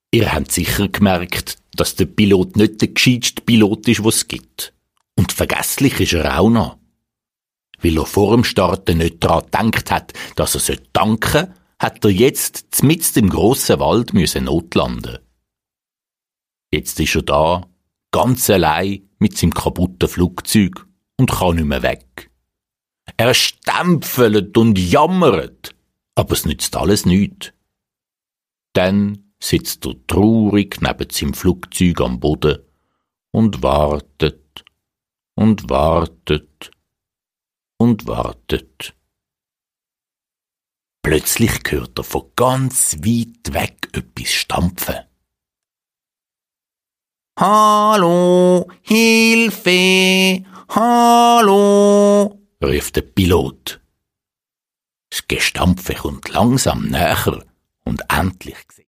Ihr habt sicher gemerkt, dass der Pilot nicht der gescheiteste Pilot ist, was es gibt. Und vergesslich ist er auch noch. Weil er vor dem Starten nicht daran gedacht hat, dass er tanken sollte, hat er jetzt mitten im grossen Wald notlanden. Jetzt ist er da, ganz allein mit seinem kaputten Flugzeug und kann nicht mehr weg. Er stempelt und jammert, aber es nützt alles nichts. Dann sitzt er traurig neben seinem Flugzeug am Boden und wartet und wartet und wartet. Plötzlich hört er von ganz weit weg etwas stampfen. »Hallo, Hilfe, hallo«, ruft der Pilot. Das Gestampfe kommt langsam näher und endlich